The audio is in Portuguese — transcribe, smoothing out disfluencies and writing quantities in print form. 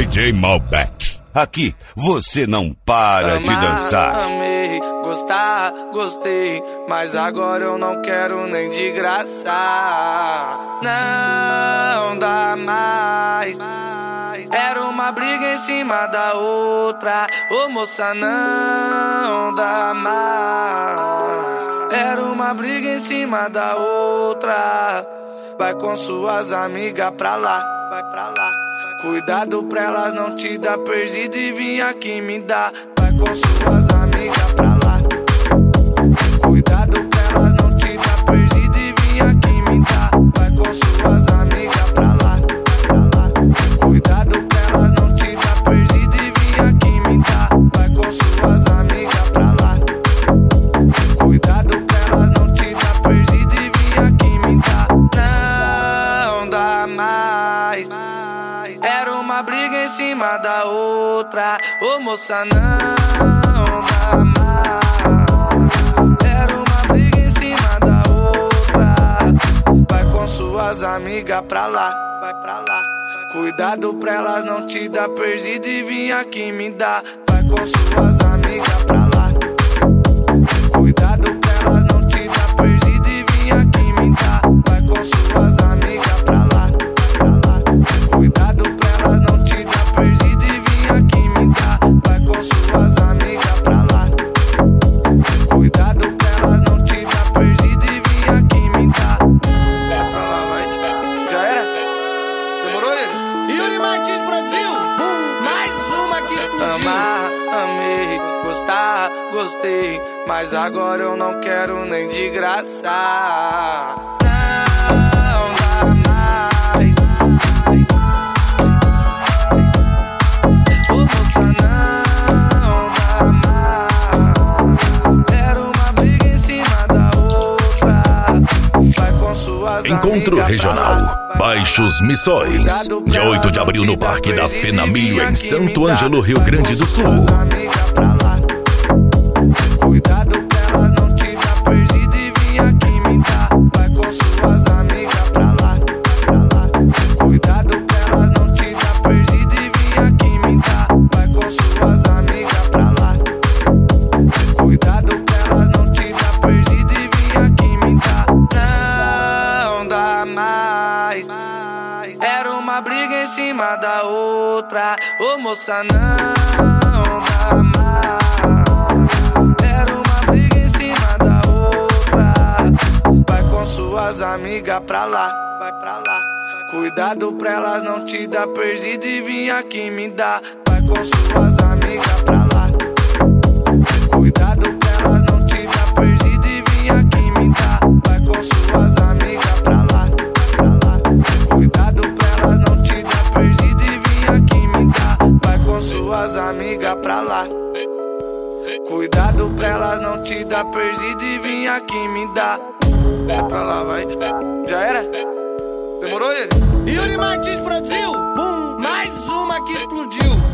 DJ Malbec. Aqui você não para de dançar. Amei, gostar, gostei, mas agora eu não quero nem de graça. Não dá mais. Era uma briga em cima da outra. Ô moça, não dá mais. Era uma briga em cima da outra. Vai com suas amigas pra lá, vai pra lá. Cuidado pra elas não te dar perdido e vir aqui me dar. Vai com suas amigas pra lá. Cuidado pra elas não te dar perdido e vir aqui me dar. Vai com suas amigas pra lá, pra lá. Cuidado pra elas não te dar perdido e vir aqui me dar. Vai com suas amigas pra lá. Cuidado pra elas não te dar perdido e vir aqui me dar. Não dá mais. Era uma briga em cima da outra. Ô moça, não dá mais. Era uma briga em cima da outra. Vai com suas amigas pra lá, vai pra lá. Cuidado pra elas não te dar perdido e vir aqui me dar. Vai com suas amigas pra lá. Cuidado pra elas não te dar perdido e vir aqui me dar. Vai com suas amigas pra lá, pra lá. Cuidado pra elas não te dar perdido e vir aqui me dar. Vai com suas amigas pra lá. Cuidado pra elas não te dar perdido e vir aqui me dar. Vai pra lá, vai. Já era? Demorou ele? Yuri Martins produziu. Mais uma que explodiu. Amar, amei, gostar, gostei, mas agora eu não quero nem de graça. Não dá mais. Ô moça, não dá mais. Era uma briga em cima da outra. Vai com suas Encontro amigas Regional pra lá. Baixos Missões, dia 8 de abril no Parque da Fenamilho, em Santo Ângelo, Rio Grande do Sul. Cuidado pra elas não te dar perdido e vir aqui me dar. Vai com suas amigas pra lá, pra lá. Cuidado pra elas não te dar perdido e vir aqui me dar. Vai com suas amigas pra lá. Cuidado pra elas não te dar perdido e vir aqui me dar. Não dá mais. Era uma briga em cima da outra. Ô moça, não dá mais. Era uma briga em cima da outra. Vai com suas amigas pra lá, vai pra lá. Cuidado pra elas não te dar perdido e vir aqui me dar. Vai com suas amigas pra lá. Cuidado pra elas não te dar perdido e vir aqui me dar. Vai com suas amigas pra lá, pra lá. Cuidado pra elas não te dar perdido e vir aqui me dar. Vai com suas amigas pra lá. Cuidado pra elas não te dar perdido e vir aqui me dar. Vai pra lá, vai. Já era? Demorou ele? Yuri Martins produziu. Mais uma que explodiu.